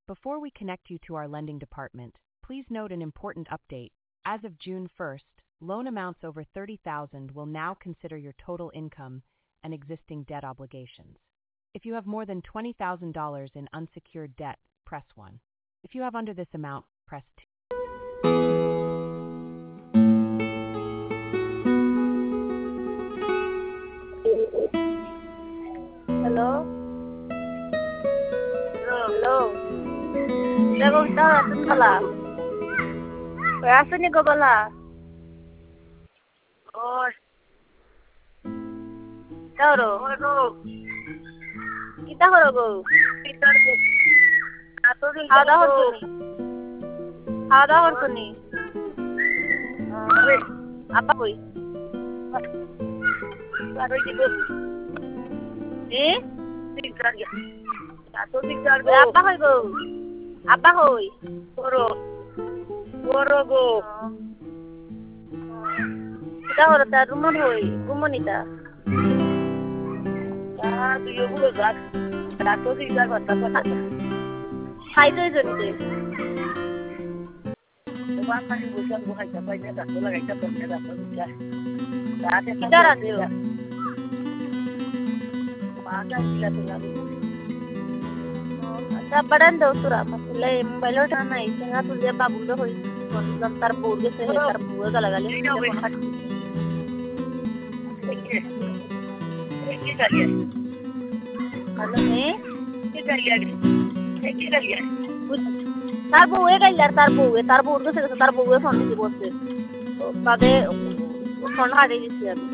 Before we connect you to our lending department, please note an important update. As of June 1st, loan amounts over $30,000 will now consider your total income and existing debt obligations. If you have more than $20,000 in unsecured debt, press 1. If you have under this amount, press 2. Hello? Hello? Lego kita asun bala. Asun ni go bala. Oh. Taro. Kita karo go. Kita go. Ato din ada hortuni. Apa koi? Ato gitu. Tigrar ya. Ato tigrar go. Apa koi go? Apa koi? Goro go. Kita karo ta rumon hoi. Gumonita. Tuyo bulo gat. Ato tigrar bata. Hai doi jonite. Tuan kali bukan bukan sampai dia tak boleh kita berada pada. Kita radio. Ada sila sila. Ada badan dah surah. Masalah mobile orang naik. Jangan tu dia babu dah hoi. Kon terbuat ke sih terbuat kalau kali. Kita lihat. Kalau ni kita lihat. Kita lihat. Tarbu urdu se tarbu phone ni boste bade phone hade disi abi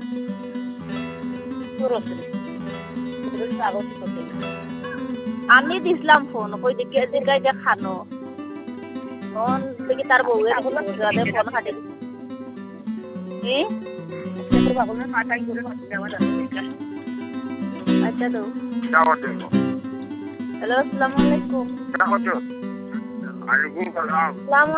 আমি দিছিলাম phone কই দেখি এদিন গাই দেখানো phone দেখি তার বউ এর বলে ফোন হাতে এ তোর বাবু না মাটাই করে মাটি দেওয়া যাচ্ছে আচ্ছা তো দাওয়াত দেব হ্যালো আসসালামু আলাইকুম দাওয়াত আলাইকুম সালাম